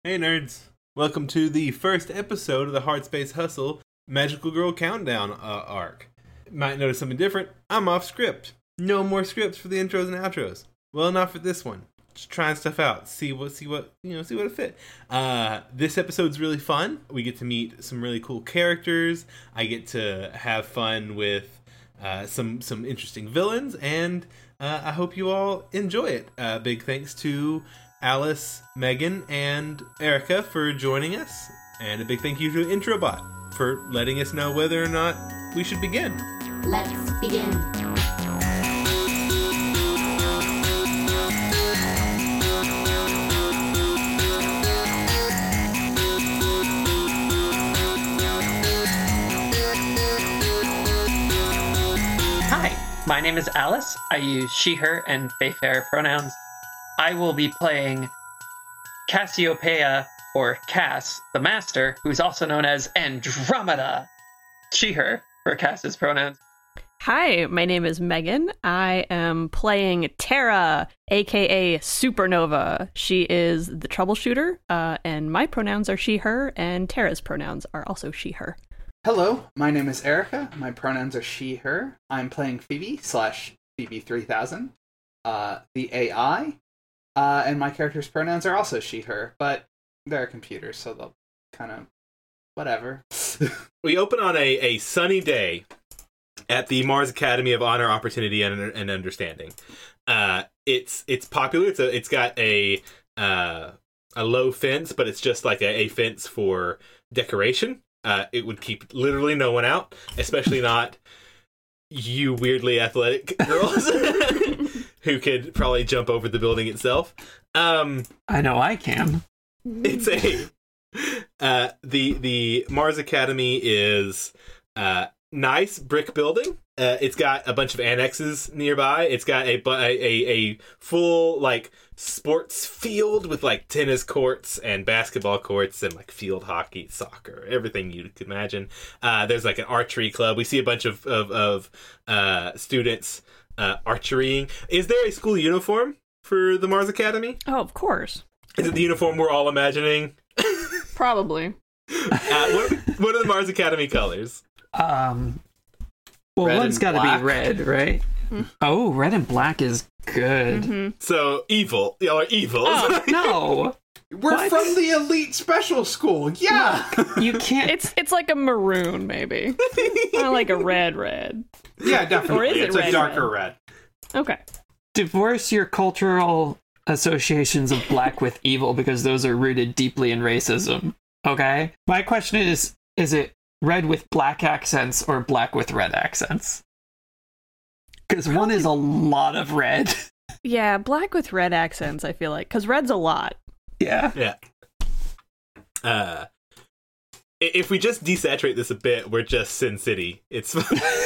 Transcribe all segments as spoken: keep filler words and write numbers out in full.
Hey nerds! Welcome to the first episode of the Hard Space Hustle Magical Girl Countdown uh, arc. Might notice something different. I'm off script. No more scripts for the intros and outros. Well, not for this one. Just trying stuff out. See what, see what, you know, see what it fit. Uh, this episode's really fun. We get to meet some really cool characters. I get to have fun with uh, some some interesting villains, and uh, I hope you all enjoy it. Uh, big thanks to Alice, Megan, and Erica for joining us. And a big thank you to Introbot for letting us know whether or not we should begin. Let's begin. Hi, my name is Alice. I use she, her, and they, fair pronouns. I will be playing Cassiopeia, or Cass, the Master, who's also known as Andromeda. She, her, for Cass's pronouns. Hi, my name is Megan. I am playing Tara, aka Supernova. She is the troubleshooter, uh, and my pronouns are she, her, and Tara's pronouns are also she, her. Hello, my name is Erica. My pronouns are she, her. I'm playing Phoebe slash Phoebe three thousand, uh, the A I, uh, and my character's pronouns are also she, her, but they're computers, so they'll kind of whatever. We open on a, a sunny day at the Mars Academy of Honor, Opportunity, and, and Understanding. Uh, it's it's popular. It's a, it's got a uh, a low fence, but it's just like a, a fence for decoration. Uh, it would keep literally no one out, especially not you weirdly athletic girls who could probably jump over the building itself. Um, I know I can. it's a uh, the the Mars Academy is uh, nice brick building. Uh, it's got a bunch of annexes nearby. It's got a, a a full like sports field with like tennis courts and basketball courts and like field hockey, soccer, everything you could imagine. Uh, there's like an archery club. We see a bunch of of, of uh, students uh, archerying. Is there a school uniform for the Mars Academy? Oh, of course. Is it the uniform we're all imagining? Probably. uh, what, what are the Mars Academy colors? Um, well, Red one's and got to black. be red, right? Mm-hmm. Oh, red and black is good. Mm-hmm. So evil. Y'all are evil. Oh, no! We're What? from the elite special school, yeah! You can't... It's it's like a maroon, maybe. Not like a red red. Yeah, definitely. Or is it it's red, a darker red. Okay. Divorce your cultural associations of black with evil, because those are rooted deeply in racism. Okay? My question is, is it red with black accents or black with red accents? Because one is a lot of red. Yeah, black with red accents, I feel like. Because red's a lot. Yeah. Yeah. Uh, i- if we just desaturate this a bit, we're just Sin City. It's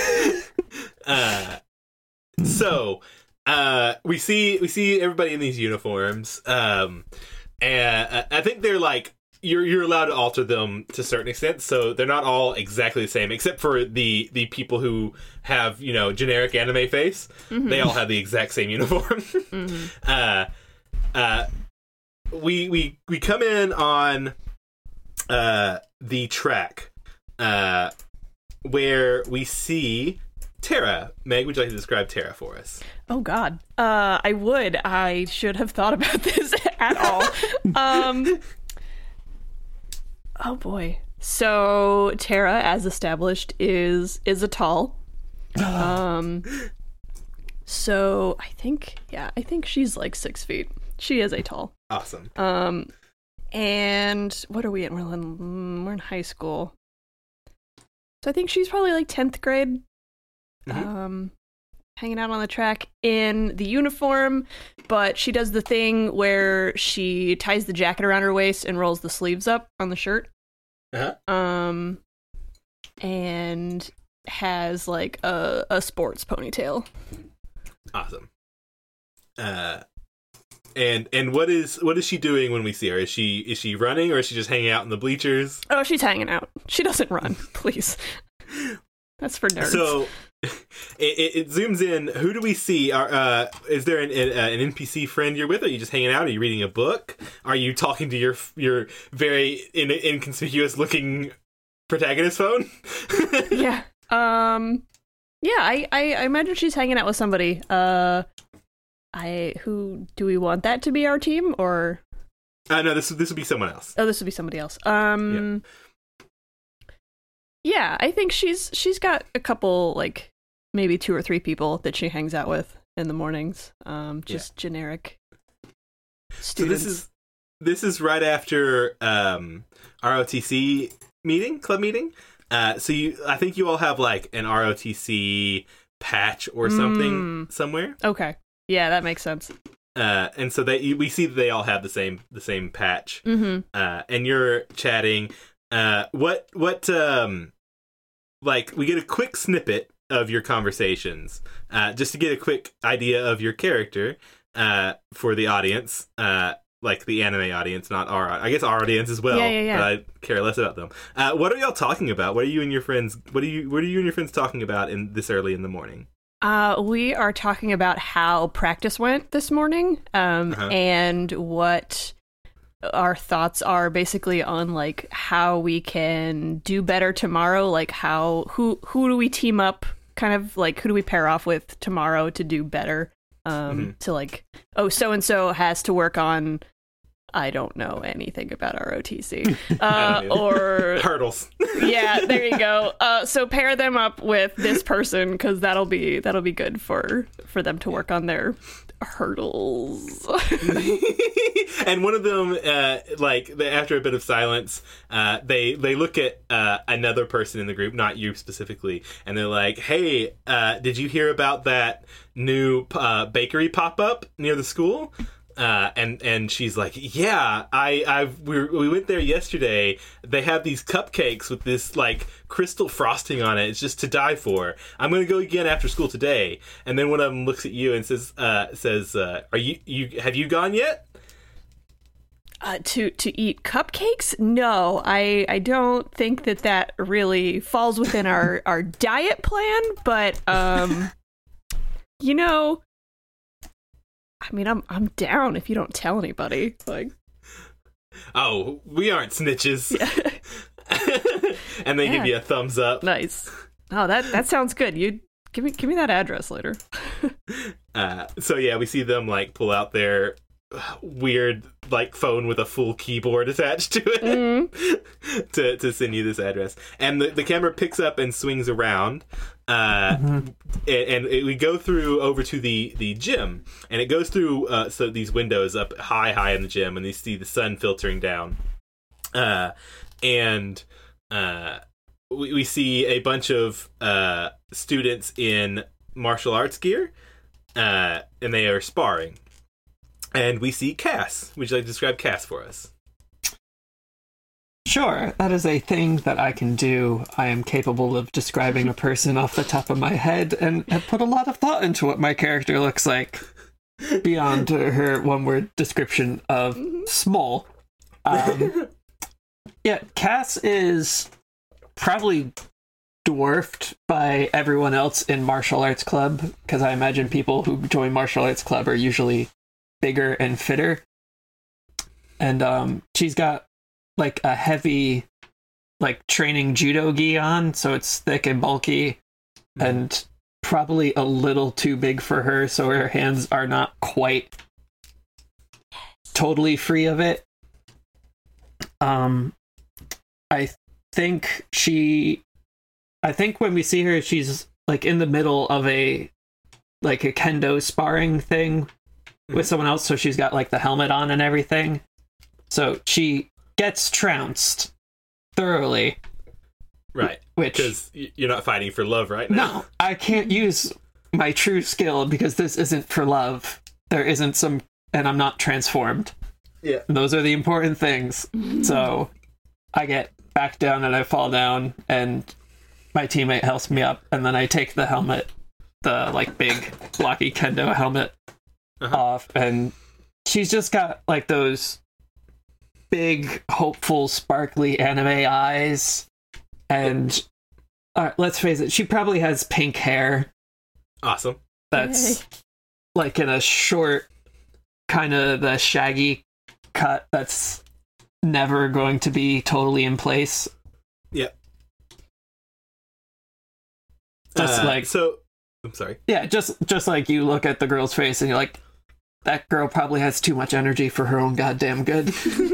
uh, so uh, we see we see everybody in these uniforms. Um, and I think they're like you're you're allowed to alter them to a certain extent, so they're not all exactly the same, except for the the people who have, you know, generic anime face. Mm-hmm. They all have the exact same uniform. Mm-hmm. uh, uh, we we we come in on uh the track uh where we see Tara. Meg, would you like to describe Tara for us? Oh God. Uh, I would. I should have thought about this at all. um. Oh boy. So Tara, as established, is is a tall. Um. So I think, yeah, I think she's like six feet. She is a tall. Awesome. Um, and what are we in? We're in, we're in high school. So I think she's probably like tenth grade. Mhm. Um, hanging out on the track in the uniform, but she does the thing where she ties the jacket around her waist and rolls the sleeves up on the shirt. Uh-huh. Um, and has like a, a sports ponytail. Awesome. Uh, and and what is what is she doing when we see her? Is she is she running, or is she just hanging out in the bleachers? Oh, she's hanging out. She doesn't run, please. That's for nerds. So it, it, it zooms in. Who do we see? Are, uh, is there an, an, an N P C friend you're with? Are you just hanging out? Are you reading a book? Are you talking to your your very in, inconspicuous looking protagonist phone? Yeah. Um. Yeah. I, I I imagine she's hanging out with somebody. Uh. I who do we want that to be our team or? Uh, no, this this would be someone else. Oh, this would be somebody else. Um. Yeah. yeah, I think she's she's got a couple, like maybe two or three people that she hangs out with in the mornings. Um, just yeah. generic students. So this is this is right after um R O T C meeting, club meeting. Uh, so you, I think you all have like an R O T C patch or something mm. somewhere. Okay, yeah, that makes sense. Uh, and so they, we see that they all have the same the same patch. Mm-hmm. Uh, and you're chatting. Uh, what what um, like we get a quick snippet of your conversations, uh, just to get a quick idea of your character, uh, for the audience. Uh, like the anime audience, not our, I guess our audience as well. Yeah, yeah, yeah. But I care less about them. Uh, what are y'all talking about? What are you and your friends? What are you? What are you and your friends talking about in this early in the morning? Uh, we are talking about how practice went this morning, um, Uh-huh. and what our thoughts are basically on like how we can do better tomorrow. Like how who who do we team up? Kind of like who do we pair off with tomorrow to do better? Um, Mm-hmm. to like, oh, so and so has to work on. I don't know anything about R O T C, uh, or hurdles. yeah, there you go. Uh, so pair them up with this person because that'll be that'll be good for for them to work on their hurdles. And one of them, uh, like after a bit of silence, uh, they they look at uh, another person in the group, not you specifically, and they're like, "Hey, uh, did you hear about that new uh, bakery pop up near the school?" Uh, and and she's like, yeah, I I've we we went there yesterday. They have these cupcakes with this like crystal frosting on it. It's just to die for. I'm gonna go again after school today. And then one of them looks at you and says, uh, says, uh, are you you have you gone yet? Uh, to to eat cupcakes? No, I I don't think that that really falls within our our diet plan. But um, you know. I mean, I'm I'm down if you don't tell anybody. Like, oh, we aren't snitches. Yeah. And they Yeah. give you a thumbs up. Nice. Oh, that that sounds good. You give me give me that address later. Uh, so yeah, we see them like pull out their weird like phone with a full keyboard attached to it Mm-hmm. to to send you this address, and the the camera picks up and swings around. Uh, Mm-hmm. and, and it, we go through over to the, the gym, and it goes through uh, so these windows up high, high in the gym, and you see the sun filtering down. Uh, and uh, we, we see a bunch of uh, students in martial arts gear, uh, and they are sparring. And we see Cass. Would you like to describe Cass for us? Sure, that is a thing that I can do. I am capable of describing a person off the top of my head and have put a lot of thought into what my character looks like beyond her one-word description of small. Um, yeah, Cass is probably dwarfed by everyone else in martial arts club, because I imagine people who join martial arts club are usually bigger and fitter. And um, she's got like a heavy like training judo gi on, so it's thick and bulky and probably a little too big for her, so her hands are not quite totally free of it. Um I think she I think when we see her, she's like in the middle of a like a kendo sparring thing with someone else, so she's got like the helmet on and everything. So she gets trounced thoroughly. Right. Which, because you're not fighting for love right now. No, I can't use my true skill because this isn't for love. There isn't some, and I'm not transformed. Yeah. Those are the important things. So I get back down and I fall down, and my teammate helps me up, and then I take the helmet, the like big blocky kendo helmet uh-huh. off, and she's just got like those big, hopeful, sparkly anime eyes, and All right, let's face it. She probably has pink hair. Awesome. That's like in a short, kind of the shaggy cut. That's never going to be totally in place. Yep. Just Uh, like so. I'm sorry. Yeah, just just like you look at the girl's face and you're like, that girl probably has too much energy for her own goddamn good.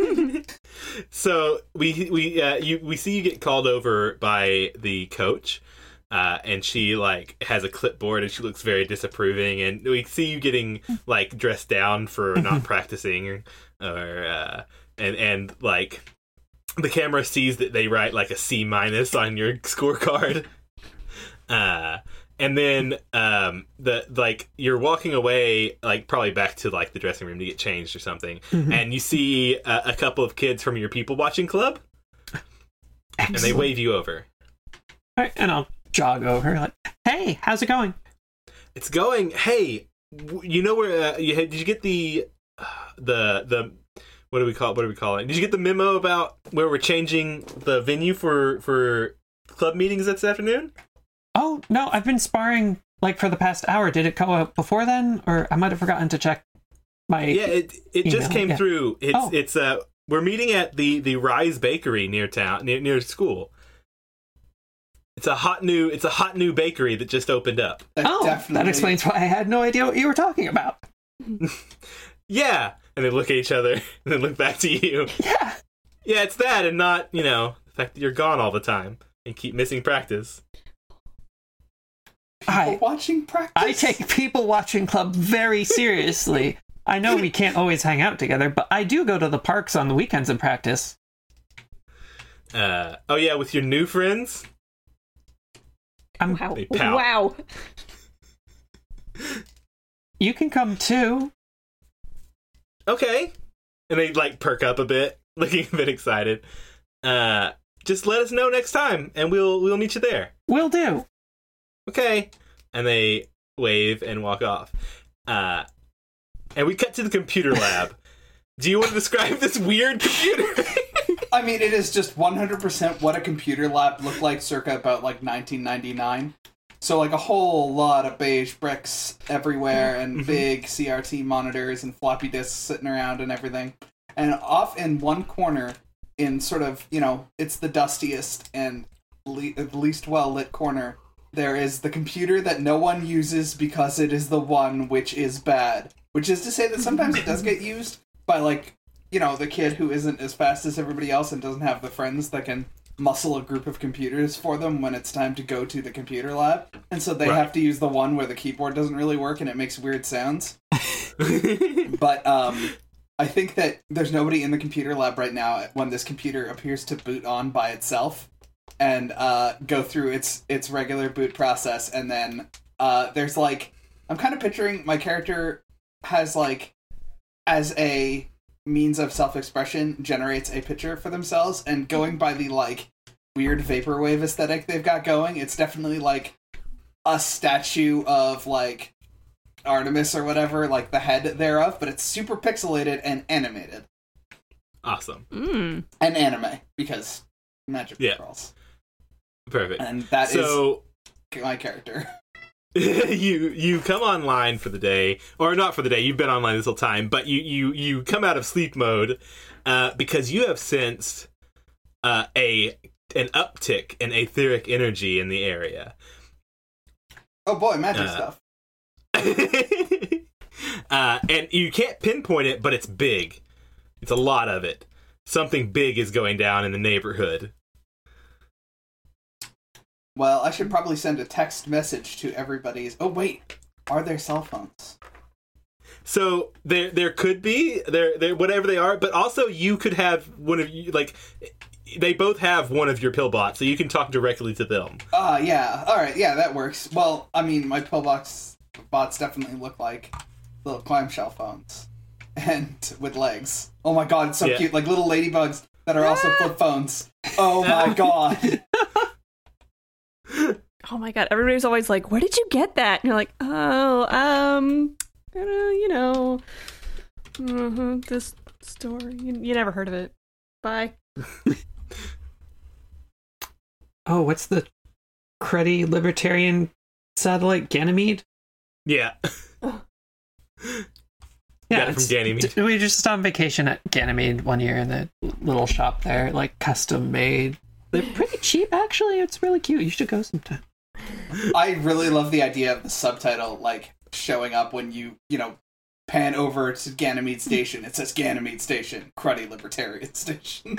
So we we uh, you we see you get called over by the coach, uh, and she like has a clipboard and she looks very disapproving, and we see you getting like dressed down for not practicing, or, or uh, and and like the camera sees that they write like a C minus on your scorecard. Uh, and then um, the like you're walking away, like probably back to like the dressing room to get changed or something, Mhm. and you see uh, a couple of kids from your people watching club, and they Excellent. wave you over. All right, and I'll jog over like, hey, how's it going? It's going. Hey, w- you know where uh, you had, did you get the uh, the the what do we call it? What do we call it? Did you get the memo about where we're changing the venue for for club meetings this afternoon? Oh, no, I've been sparring like for the past hour. Did it go out before then? Or I might have forgotten to check my... Yeah, it it just email, came yeah. through. It's Oh. it's uh we're meeting at the the Rise Bakery near town near near school. It's a hot new it's a hot new bakery that just opened up. That Oh, definitely, that explains why I had no idea what you were talking about. Yeah, and they look at each other and then look back to you. Yeah. Yeah, it's that and not, you know, the fact that you're gone all the time and keep missing practice. I, watching practice. I take People Watching Club very seriously. I know we can't always hang out together, but I do go to the parks on the weekends and practice. Uh oh yeah, with your new friends? I'm, Wow. They pout. Wow. You can come too. Okay. And they like perk up a bit, looking a bit excited. Uh just let us know next time and we'll we'll meet you there. Will do. Okay. And they wave and walk off. Uh, and we cut to the computer lab. Do you want to describe this weird computer? I mean, it is just one hundred percent what a computer lab looked like circa about, like, nineteen ninety-nine. So, like, a whole lot of beige bricks everywhere, and big C R T monitors and floppy disks sitting around and everything. And off in one corner, in sort of, you know, it's the dustiest and le- least well-lit corner, there is the computer that no one uses because it is the one which is bad. Which is to say that sometimes it does get used by, like, you know, the kid who isn't as fast as everybody else and doesn't have the friends that can muscle a group of computers for them when it's time to go to the computer lab. And so they Right. have to use the one where the keyboard doesn't really work and it makes weird sounds. But um, I think that there's nobody in the computer lab right now when this computer appears to boot on by itself and uh, go through its its regular boot process, and then uh, there's like I'm kind of picturing my character has like as a means of self-expression generates a picture for themselves, and going by the like weird vaporwave aesthetic they've got going, it's definitely like a statue of like Artemis or whatever, like the head thereof, but it's super pixelated and animated Awesome. Mm. and anime because magic Yeah. girls. Perfect. And that is So my character. you you come online for the day, or not for the day, you've been online this whole time, but you you, you come out of sleep mode uh, because you have sensed uh, a an uptick in etheric energy in the area. Oh boy, magic Uh, stuff. uh, and you can't pinpoint it, but it's big. It's a lot of it. Something big is going down in the neighborhood. Well, I should probably send a text message to everybody's. Oh wait, are there cell phones? So there there could be there there whatever they are, but also you could have one of you like they both have one of your pillbots, so you can talk directly to them. Ah, uh, yeah. All right, yeah, that works. Well, I mean, my pillbox bots definitely look like little clamshell phones, and with legs. Oh my god, it's so Yeah. cute, like little ladybugs that are also flip phones. Oh my god. Oh my god, everybody's always like, where did you get that? And you're like, oh, um, uh, you know, uh this store. You, you never heard of it. Bye. Oh, what's the cruddy libertarian satellite, Ganymede. Yeah. Yeah, Got it from it's- Ganymede. d- we were just on vacation at Ganymede one year in the little shop there, like custom made. They're pretty cheap, actually. It's really cute. You should go sometime. I really love the idea of the subtitle, like, showing up when you, you know, pan over to Ganymede Station. It says Ganymede Station, cruddy libertarian station.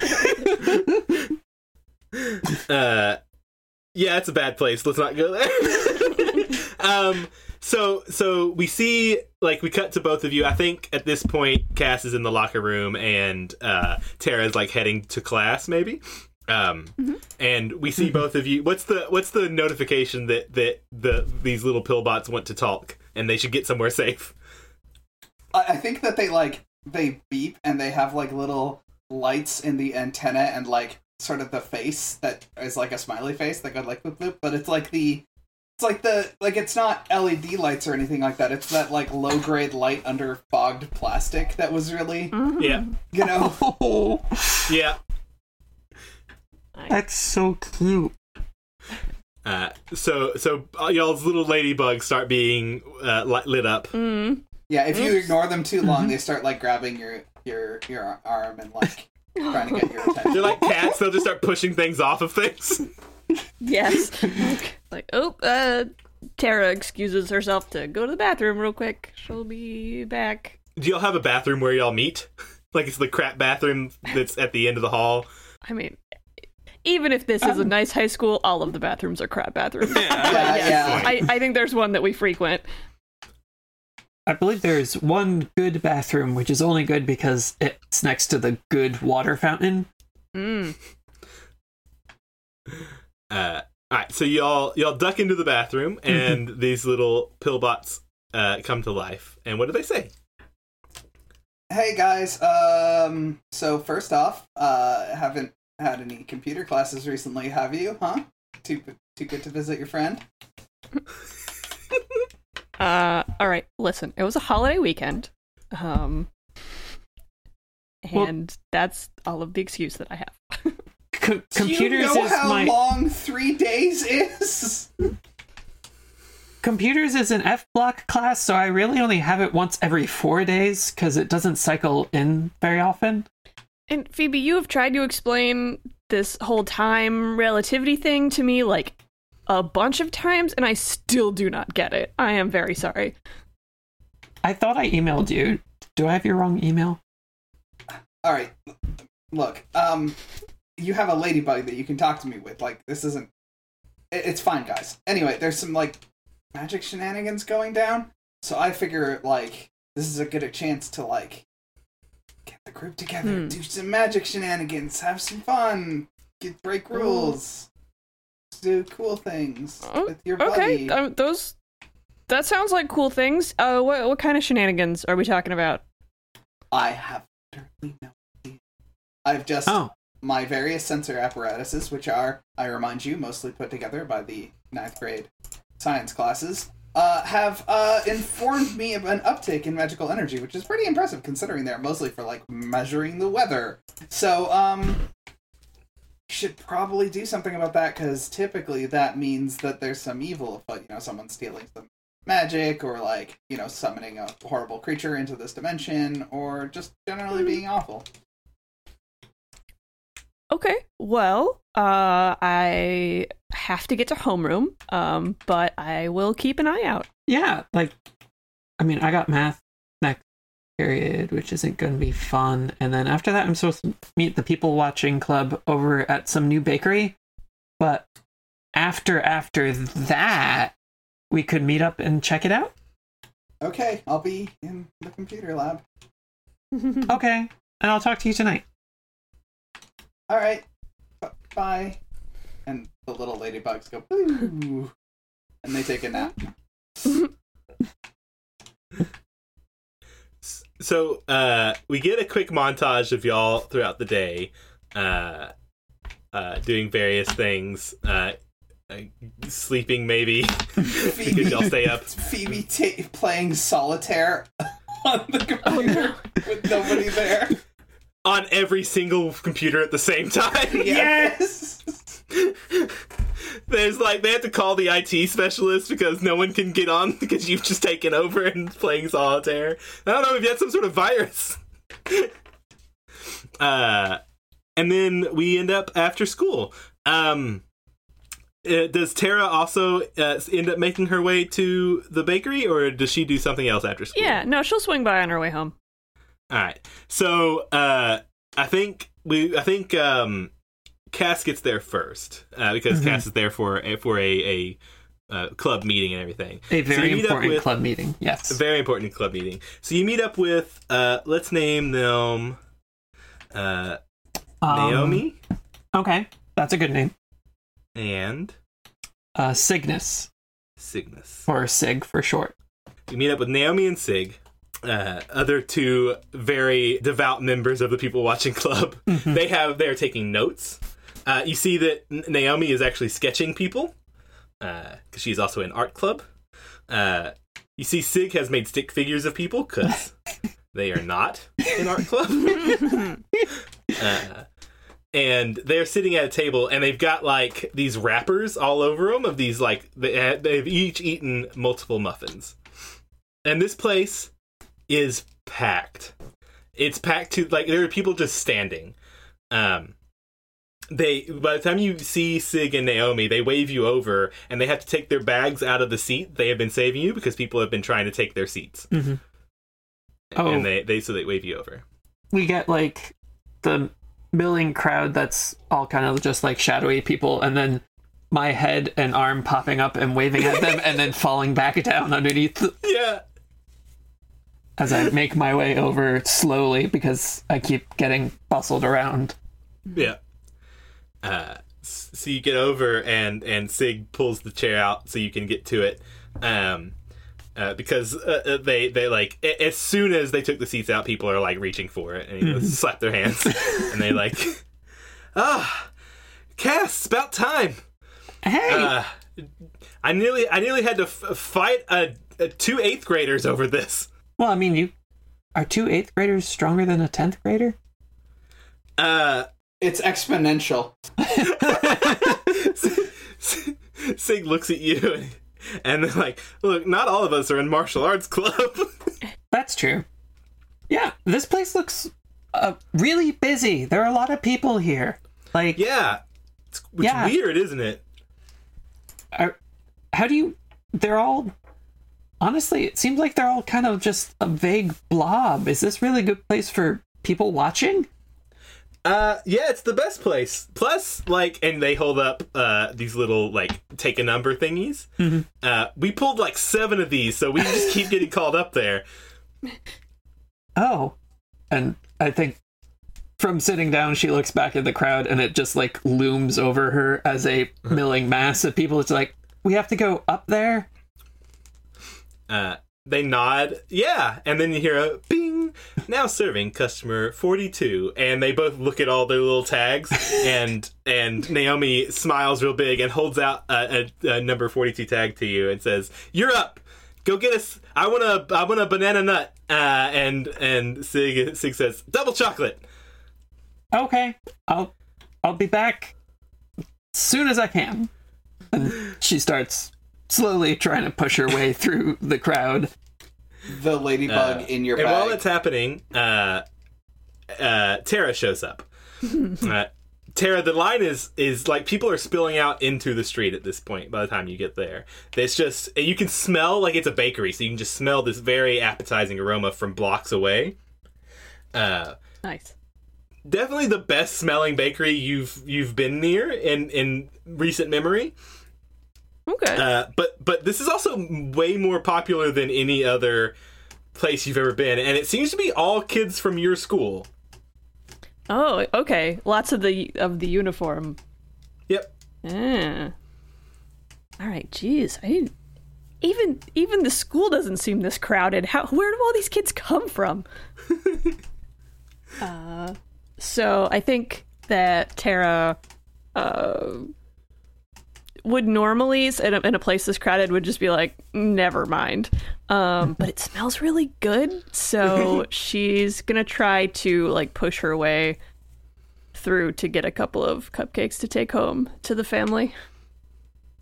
Uh, yeah, it's a bad place. Let's not go there. um, so so we see, like, we cut to both of you. I think at this point, Cass is in the locker room, and uh, Tara's like heading to class, maybe. Um, Mm-hmm. and we see both of you. What's the what's the notification that that the these little pillbots want to talk and they should get somewhere safe? I, I think that they, like, they beep and they have, like, little lights in the antenna and, like, sort of the face that is like a smiley face that go like bloop bloop, but it's like the it's like the like it's not L E D lights or anything like that. It's that like low grade light under fogged plastic that was really Mhm. Yeah, you know Oh, yeah. that's so cute. Uh, so so uh, y'all's little ladybugs start being uh, li- lit up. Mm. yeah. If you Oops. ignore them too long, Mhm. they start like grabbing your your your arm and like trying to get your attention. They're like cats. They'll just start pushing things off of things. Yes. Like, oh, uh, Tara excuses herself to go to the bathroom real quick. She'll be back. Do y'all have a bathroom where y'all meet? Like it's the crap bathroom that's at the end of the hall. I mean, even if this is a nice high school, all of the bathrooms are crap bathrooms. But Yeah, yes, yeah. I, I think there's one that we frequent. I believe there's one good bathroom, which is only good because it's next to the good water fountain. Mm. Uh, all right, so y'all y'all duck into the bathroom, and these little pillbots uh, come to life. And what do they say? Hey guys, um, so first off, uh, haven't had any computer classes recently, have you? Huh? Too too good to visit your friend? Uh, all right, listen, it was a holiday weekend. Um, Well- and that's all of the excuse that I have. Co- Do computers you know is how my long three days is? computers is an F block class, so I really only have it once every four days because it doesn't cycle in very often. And Phoebe, you have tried to explain this whole time relativity thing to me like a bunch of times, and I still do not get it. I am very sorry. I thought I emailed you. Do I have your wrong email? All right, look, um, you have a ladybug that you can talk to me with. Like, this isn't. It, it's fine, guys. Anyway, there's some like magic shenanigans going down, so I figure like this is a good a chance to like get the group together, Hmm. do some magic shenanigans, have some fun, get break rules, do cool things Oh, with your Okay, buddy. um, those. That sounds like cool things. Uh, what what kind of shenanigans are we talking about? I have literally no idea. I've just Oh, my various sensor apparatuses, which are, I remind you, mostly put together by the ninth grade science classes, uh, have uh, informed me of an uptick in magical energy, which is pretty impressive considering they're mostly for like measuring the weather. So, um, should probably do something about that because typically that means that there's some evil, but you know, someone's stealing some magic or like you know summoning a horrible creature into this dimension or just generally being awful. Okay, well, uh, I have to get to homeroom, um, but I will keep an eye out. yeah. Like, I mean, I got math next period, which isn't going to be fun. And then after that, I'm supposed to meet the people watching club over at some new bakery. But after after that, we could meet up and check it out. Okay, I'll be in the computer lab. Okay, and I'll talk to you tonight. All right, B- bye. And the little ladybugs go boo, and they take a nap. So uh, we get a quick montage of y'all throughout the day, uh, uh, doing various things, uh, uh, sleeping maybe because y'all stay up. Phoebe ta playing solitaire on the computer with nobody there. On every single computer at the same time. Yes. There's like they have to call the I T specialist because no one can get on because you've just taken over and playing solitaire. I don't know if you had some sort of virus. uh, and then we end up after school. Um, uh, does Tara also uh, end up making her way to the bakery, or does she do something else after school? Yeah, no, she'll swing by on her way home. All right. So uh, I think we, I think um, Cass gets there first uh, because Mm-hmm. Cass is there for a, for a, a uh, club meeting and everything. A So very you meet up important with- club meeting. Yes. A very important club meeting. So you meet up with, uh, let's name them uh, Um, Naomi Okay, that's a good name. and Uh, Cygnus, Cygnus. or Sig for short. You meet up with Naomi and Sig, uh, other two very devout members of the People Watching Club. They have they're taking notes. Uh, you see that N- Naomi is actually sketching people because she's also in art club. Uh, you see Sig has made stick figures of people because they are not in art club. uh, and they're sitting at a table and they've got like these wrappers all over them of these like they, they've each eaten multiple muffins. And this place is packed. It's packed to like there are people just standing. Um, they by the time you see Sig and Naomi, they wave you over, and they have to take their bags out of the seat they have been saving you because people have been trying to take their seats. Mm-hmm. Oh. And they, they so they wave you over. We get like the milling crowd that's all kind of just like shadowy people, and then my head and arm popping up and waving at them, and then falling back down underneath Yeah. as I make my way over slowly because I keep getting bustled around. Yeah. Uh, s- so you get over, and and Sig pulls the chair out so you can get to it. Um, uh, because uh, uh, they they like a- as soon as they took the seats out, people are like reaching for it and you know, slap their hands, and they like, ah, Cass, it's about time. Hey, Uh, I nearly I nearly had to f- fight a, a two eighth graders over this. well, I mean, you are two eighth graders stronger than a tenth grader? Uh. It's exponential. Sig looks at you and they're like, look, not all of us are in martial arts club. That's true. Yeah, this place looks uh, really busy. There are a lot of people here. Like, Yeah. It's, it's Yeah. weird, isn't it? are, how do you... They're all... Honestly, it seems like they're all kind of just a vague blob. Is this really a good place for people watching? Uh, yeah, it's the best place. Plus, like, and they hold up uh, these little, like, take a number thingies. Mm-hmm. Uh, we pulled, like, seven of these, so we just keep getting called up there. Oh. And I think from sitting down, she looks back at the crowd and it just, like, looms over her as a milling mass of people. It's like, we have to go up there? Uh, they nod, yeah, and then you hear a bing, now serving customer forty-two, and they both look at all their little tags, and and Naomi smiles real big and holds out a, a, a number forty-two tag to you and says, "You're up. Go get us. I want a I want a banana nut." Uh, and and Sig Sig says, "Double chocolate." Okay. I'll I'll be back as soon as I can. And she starts slowly trying to push her way through the crowd. The ladybug Uh, in your and bag. while that's happening, uh, uh, Tara shows up. uh, Tara, the line is is like people are spilling out into the street at this point. By the time you get there, it's just you can smell like it's a bakery, so you can just smell this very appetizing aroma from blocks away. Uh, Nice. definitely the best smelling bakery you've you've been near in in recent memory. Okay. Uh, but but this is also way more popular than any other place you've ever been, and it seems to be all kids from your school. Oh, okay. Lots of the of the uniform. Yep. Yeah. All right. Jeez. I didn't, even even the school doesn't seem this crowded. How? Where do all these kids come from? uh, so I think that Tara, uh, would normally in a, in a place this crowded would just be like, never mind. Um, but it smells really good, so she's gonna try to like push her way through to get a couple of cupcakes to take home to the family.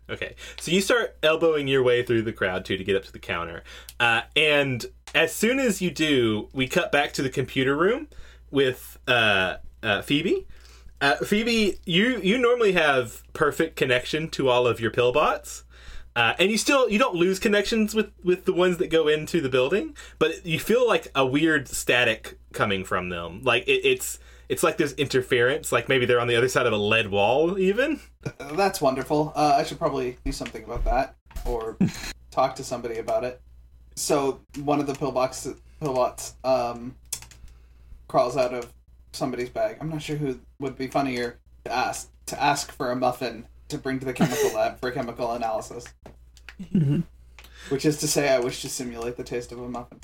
Okay, so you start elbowing your way through the crowd, too, to get up to the counter. Uh, and as soon as you do, we cut back to the computer room with uh, uh, Phoebe. Uh, Phoebe, you, you normally have perfect connection to all of your pillbots. Uh, and you still, you don't lose connections with, with the ones that go into the building, but you feel like a weird static coming from them. Like, it, it's... It's like there's interference, like maybe they're on the other side of a lead wall, even. That's wonderful. Uh, I should probably do something about that, or talk to somebody about it. So one of the pillbox pillbots um, crawls out of somebody's bag. I'm not sure who would be funnier to ask to ask for a muffin to bring to the chemical lab for chemical analysis. Mm-hmm. Which is to say, I wish to simulate the taste of a muffin.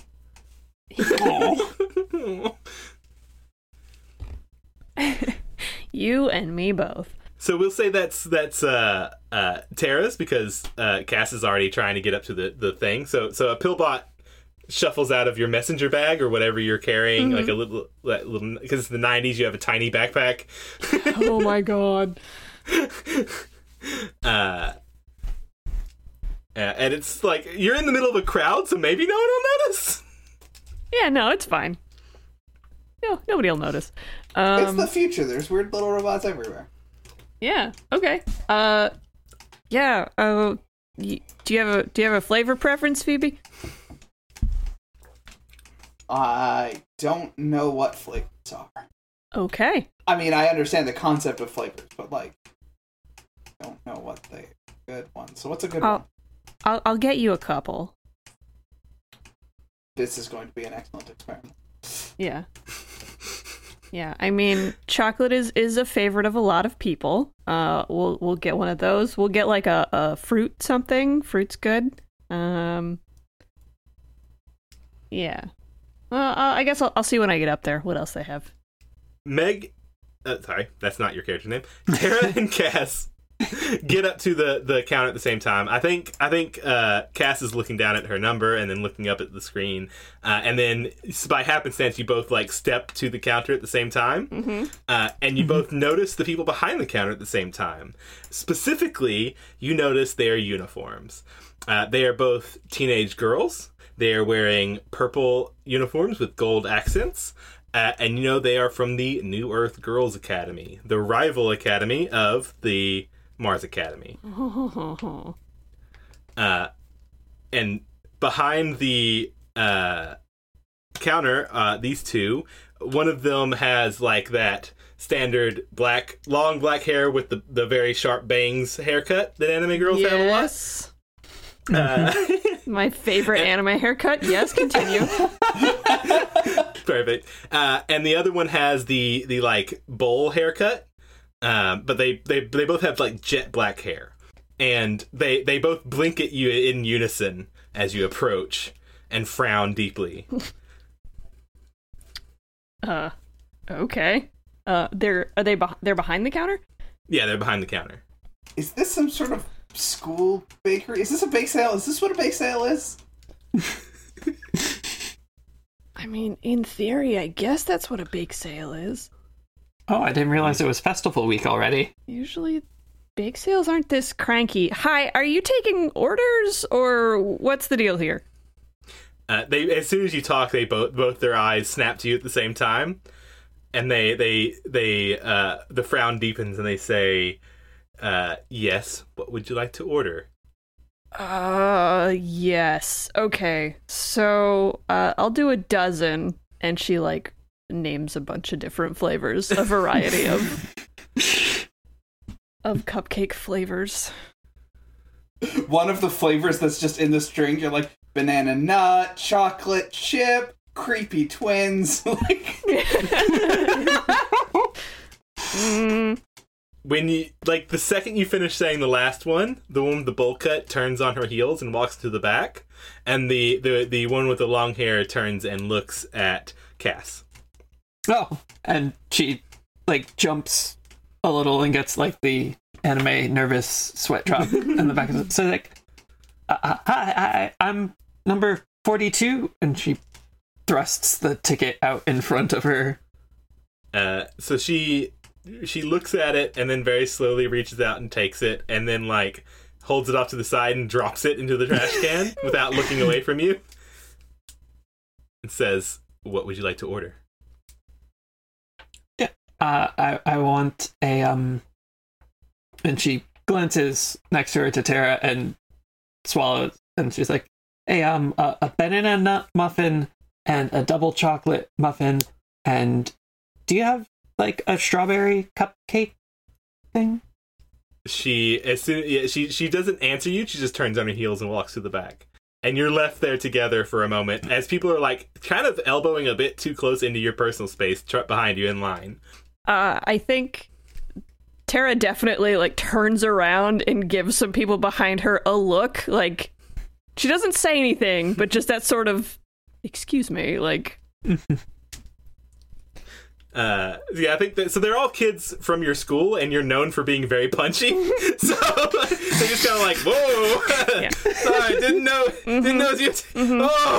You and me both. So we'll say that's that's uh, uh, Tara's, because uh, Cass is already trying to get up to the, the thing. So so a pillbot shuffles out of your messenger bag or whatever you're carrying, Mm-hmm. like a little little because it's the nineties. You have a tiny backpack. Oh my god. uh, and it's like you're in the middle of a crowd, so maybe no one will notice. Yeah, no, it's fine. No, nobody will notice. It's Um, the future. There's weird little robots everywhere. yeah. Okay. Uh, yeah. Uh, y- do you have a do you have a flavor preference, Phoebe? I don't know what flavors are. Okay. I mean, I understand the concept of flavors, but like, don't know what they good ones. So what's a good I'll, one? I'll I'll get you a couple. This is going to be an excellent experiment. Yeah. Yeah, I mean, chocolate is, is a favorite of a lot of people. Uh, we'll we'll get one of those. We'll get like a, a fruit something. Fruit's good. Um, yeah. Well, uh, I guess I'll, I'll see when I get up there what else they have. Meg, uh, sorry, that's not your character name. Tara and Cass get up to the, the counter at the same time. I think I think uh, Cass is looking down at her number and then looking up at the screen, uh, and then by happenstance you both like step to the counter at the same time, Mm-hmm. uh, and you both notice the people behind the counter at the same time. Specifically, you notice their uniforms. Uh, they are both teenage girls. They are wearing purple uniforms with gold accents. Uh, and you know they are from the New Earth Girls Academy, the rival academy of the Mars Academy. Uh, and behind the uh, counter, uh, these two, one of them has like that standard black, long black hair with the, the very sharp bangs haircut that anime girls have a lot. Yes. Uh, My favorite anime haircut. Yes, continue. Perfect. Uh, and the other one has the the like bowl haircut, um, but they, they they both have like jet black hair, and they they both blink at you in unison as you approach and frown deeply. Uh, okay. Uh, they're are they beh- they're behind the counter? Yeah, they're behind the counter. Is this some sort of school bakery? Is this a bake sale? Is this what a bake sale is? I mean, in theory, I guess that's what a bake sale is. Oh, I didn't realize it was festival week already. Usually, bake sales aren't this cranky. Hi, are you taking orders, or what's the deal here? Uh, they as soon as you talk, they both both their eyes snap to you at the same time, and they they they uh, the frown deepens and they say, uh, "Yes, what would you like to order?" Uh, yes. Okay. So, uh, I'll do a dozen, and she, like, names a bunch of different flavors, a variety of of cupcake flavors. One of the flavors that's just in the string, you're like banana nut, chocolate chip, creepy twins. Like, Mm, When you like the second you finish saying the last one, the one with the bowl cut turns on her heels and walks to the back, and the the the one with the long hair turns and looks at Cass. Oh, and she like jumps a little and gets like the anime nervous sweat drop in the back of it. So like, uh, uh, hi, hi, I'm number forty-two, and she thrusts the ticket out in front of her. Uh, so she she looks at it and then very slowly reaches out and takes it, and then like holds it off to the side and drops it into the trash can without looking away from you. And says, "What would you like to order?" Yeah. Uh, I I want a um. And she glances next to her to Tara and swallows, and she's like, "Hey, um, a, a banana nut muffin and a double chocolate muffin, and do you have like a strawberry cupcake thing?" She as soon yeah, she she doesn't answer you. She just turns on her heels and walks to the back. And you're left there together for a moment as people are like kind of elbowing a bit too close into your personal space tr- behind you in line. Uh, I think Tara definitely like turns around and gives some people behind her a look. Like she doesn't say anything, but just that sort of excuse me, like. Uh, yeah, I think that, so they're all kids from your school, and you're known for being very punchy. So they just kind of like, whoa, Yeah. sorry, didn't know, mm-hmm. didn't know it was you. T- Mm-hmm.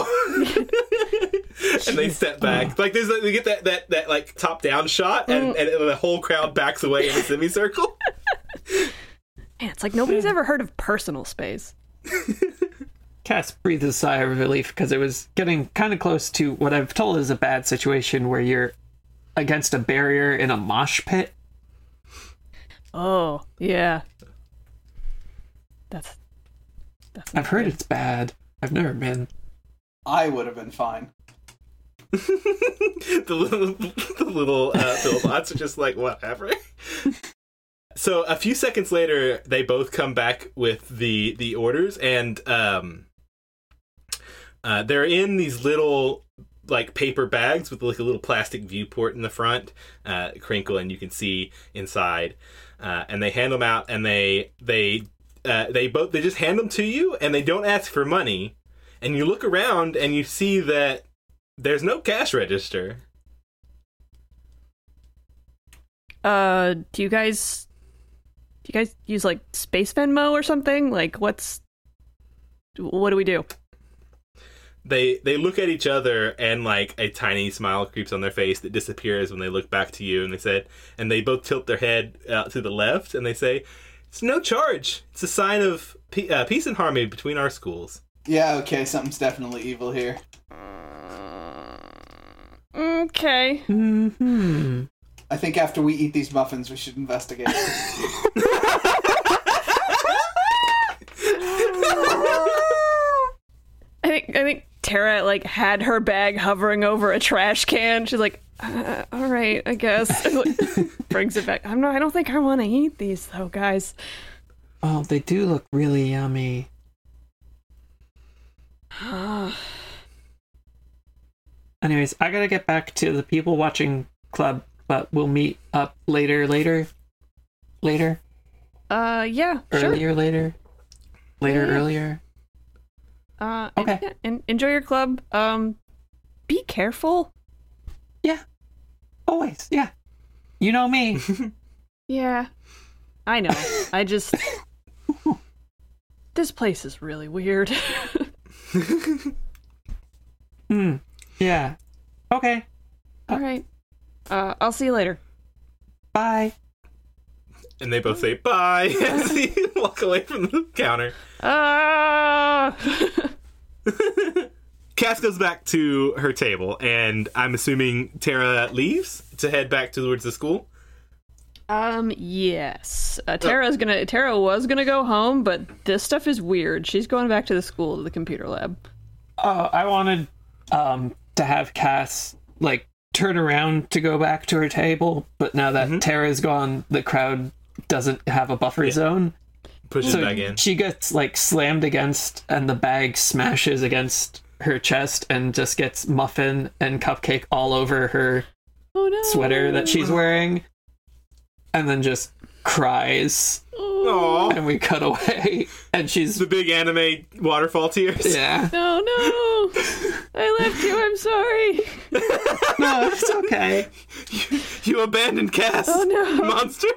Oh, and they step back. Like there's, they get that that that like top down shot, and, Mm. and the whole crowd backs away in a semicircle. Man, it's like nobody's ever heard of personal space. Cass breathes a sigh of relief because it was getting kind of close to what I've told is a bad situation where you're against a barrier in a mosh pit. Oh, yeah. That's. that's not I've heard good. it's bad. I've never been. I would have been fine. the little, the little uh, Philbots are just like, whatever. So a few seconds later, they both come back with the the orders, and um, uh, they're in these little like paper bags with like a little plastic viewport in the front, uh, crinkle, and you can see inside. Uh, and they hand them out, and they they uh, they both they just hand them to you, and they don't ask for money. And you look around, and you see that there's no cash register. Uh, do you guys do you guys use like Space Venmo or something? Like, what's what do we do? They they look at each other, and like a tiny smile creeps on their face that disappears when they look back to you. And they said, and they both tilt their head out to the left, and they say, "It's no charge. It's a sign of pe- uh, peace and harmony between our schools." Yeah, okay, something's definitely evil here. Okay. Hmm. I think after we eat these muffins, we should investigate. I think I think Tara like had her bag hovering over a trash can. She's like, uh, "All right, I guess." And, like, brings it back. I'm not. I don't think I want to eat these though, guys. Oh, they do look really yummy. Anyways, I gotta get back to the people watching club, but we'll meet up later, later, later, uh, yeah, sure. earlier, later, later, Yeah, yeah. earlier. Uh, and, Okay. yeah, and enjoy your club. Um, be careful. Yeah, always. Yeah, you know me. Yeah, I know. I just this place is really weird. Hmm. Yeah. Okay. All right. Uh, I'll see you later. Bye. And they both say bye as they walk away from the counter. Ah. Cass goes back to her table, and I'm assuming Tara leaves to head back towards the school. Um, yes. Uh, Tara's gonna. Tara was gonna go home, but this stuff is weird. She's going back to the school, to the computer lab. Oh, I wanted um to have Cass like turn around to go back to her table, but now that Mhm. Tara's gone, the crowd doesn't have a buffer Yeah. zone. Pushes So back in. she gets like slammed against, and the bag smashes against her chest and just gets muffin and cupcake all over her Oh no! sweater that she's wearing, and then just cries. Aww. And we cut away, and she's The big anime waterfall tears. yeah. Oh no! I left you. I'm sorry. No, it's okay. You, you abandoned Cass. Oh no! Monster.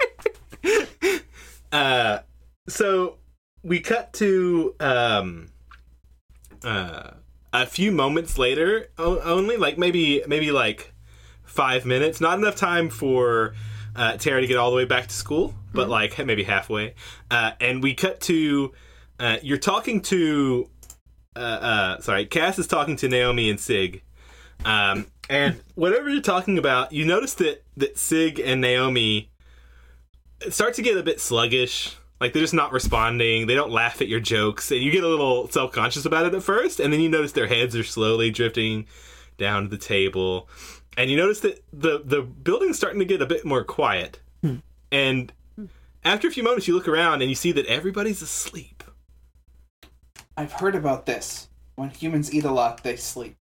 uh, so we cut to um, uh, a few moments later, o- only like maybe maybe like five minutes. Not enough time for uh, Tara to get all the way back to school, but mm-hmm. like maybe halfway. Uh, and we cut to uh, you're talking to uh, uh, sorry, Cass is talking to Naomi and Sig. Um, and whatever you're talking about, you notice that that Sig and Naomi start to get a bit sluggish. Like, they're just not responding. They don't laugh at your jokes. And you get a little self-conscious about it at first. And then you notice their heads are slowly drifting down to the table. And you notice that the, the building's starting to get a bit more quiet. Hmm. And after a few moments, you look around and you see that everybody's asleep. I've heard about this. When humans eat a lot, they sleep.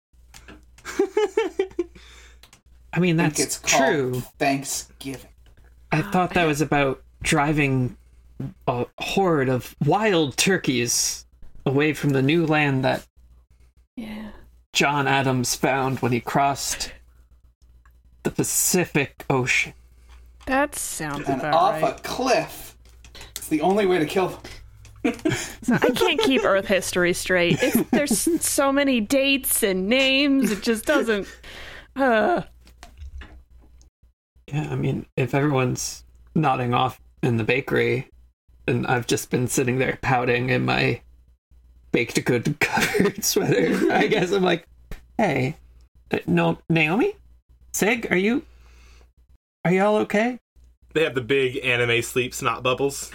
I mean, that's I think it's true. Called Thanksgiving. I thought that was about driving a horde of wild turkeys away from the new land that yeah. John Adams found when he crossed the Pacific Ocean. That sounds and about off right. a cliff. It's the only way to kill them. So I can't keep Earth history straight. It's, there's so many dates and names. It just doesn't. Uh. Yeah, I mean, if everyone's nodding off in the bakery, and I've just been sitting there pouting in my baked good covered sweater, I guess I'm like, hey, uh, no, Naomi? Sig, are you, are y'all okay? They have the big anime sleep snot bubbles.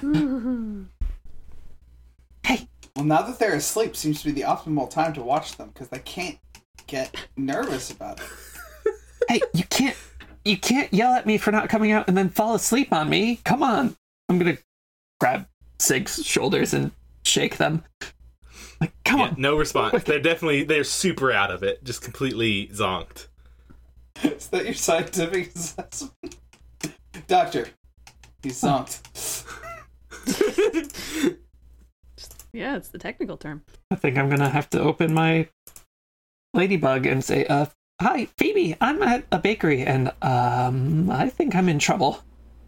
Hey. Well, now that they're asleep seems to be the optimal time to watch them, because they can't get nervous about it. Hey, you can't, you can't yell at me for not coming out and then fall asleep on me. Come on. I'm gonna grab Sig's shoulders and shake them. Like, come yeah, on. No response. They're definitely, they're super out of it. Just completely zonked. Is that your scientific assessment? Doctor, he's zonked. Yeah, it's the technical term. I think I'm gonna have to open my ladybug and say, uh, hi, Phoebe, I'm at a bakery, and, um, I think I'm in trouble.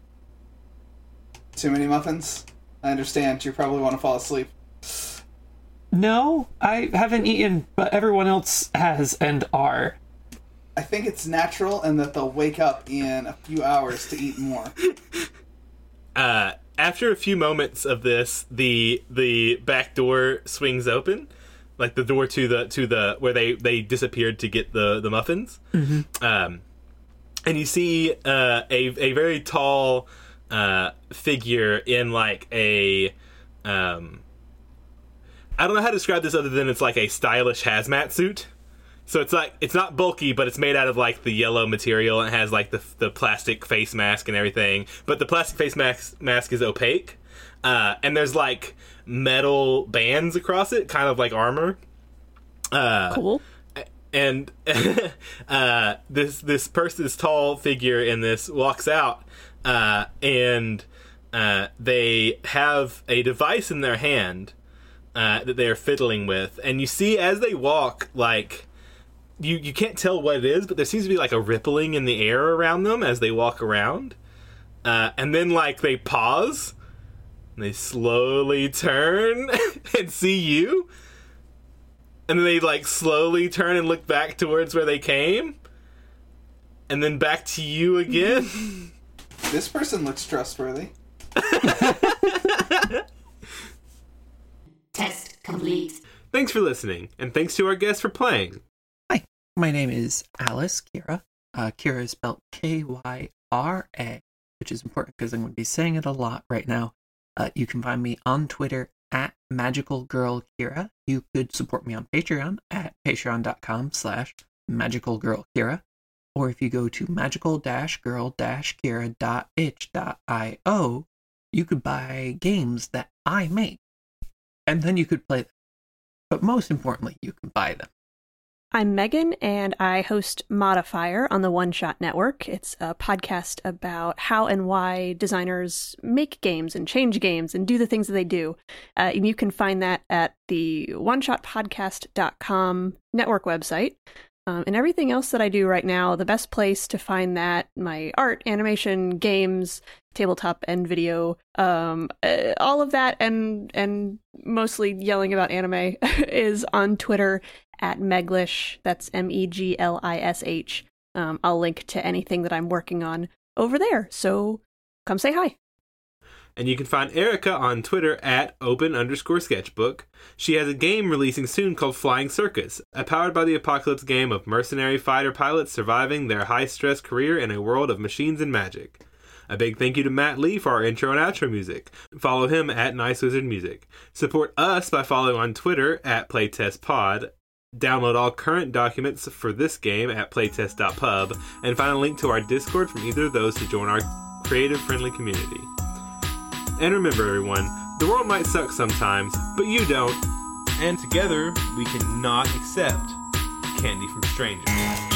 Too many muffins? I understand. You probably want to fall asleep. No, I haven't eaten, but everyone else has and are. I think it's natural and that they'll wake up in a few hours to eat more. Uh, after a few moments of this, the the back door swings open, like the door to the to the where they, they disappeared to get the the muffins. Mm-hmm. Um, and you see uh, a a very tall uh, figure in like a um, I don't know how to describe this other than it's like a stylish hazmat suit. So it's like, it's not bulky, but it's made out of like the yellow material and it has like the the plastic face mask and everything. But the plastic face mask mask is opaque, uh, and there's like metal bands across it, kind of like armor. Uh, cool. And uh, this this person, this tall figure in this, walks out, uh, and uh, they have a device in their hand uh, that they are fiddling with, and you see as they walk, like. You you can't tell what it is, but there seems to be like a rippling in the air around them as they walk around. Uh, and then like they pause, and they slowly turn and see you. And then they like slowly turn and look back towards where they came. And then back to you again. This person looks trustworthy. Test complete. Thanks for listening, and thanks to our guests for playing. My name is Alice Kira. Uh, Kira is spelled K Y R A, which is important because I'm going to be saying it a lot right now. Uh, you can find me on Twitter at Magical Girl Kira. You could support me on Patreon at patreon.com slash Magical Girl Kira. Or if you go to magical girl kira dot itch dot io, you could buy games that I make. And then you could play them. But most importantly, you can buy them. I'm Megan, and I host Modifier on the One Shot Network. It's a podcast about how and why designers make games and change games and do the things that they do. Uh, and you can find that at the one shot podcast dot com network website. Um, and everything else that I do right now, the best place to find that, my art, animation, games, tabletop, and video, um, uh, all of that, and and mostly yelling about anime, is on Twitter at Meglish. That's M E G L I S H. Um, I'll link to anything that I'm working on over there. So come say hi. And you can find Erica on Twitter at open underscore sketchbook. She has a game releasing soon called Flying Circus, a powered by the apocalypse game of mercenary fighter pilots surviving their high-stress career in a world of machines and magic. A big thank you to Matt Lee for our intro and outro music. Follow him at Nice Wizard Music. Support us by following on Twitter at PlayTestPod. Download all current documents for this game at playtest dot pub, and find a link to our Discord from either of those to join our creative-friendly community. And remember, everyone, the world might suck sometimes, but you don't. And together, we cannot accept candy from strangers.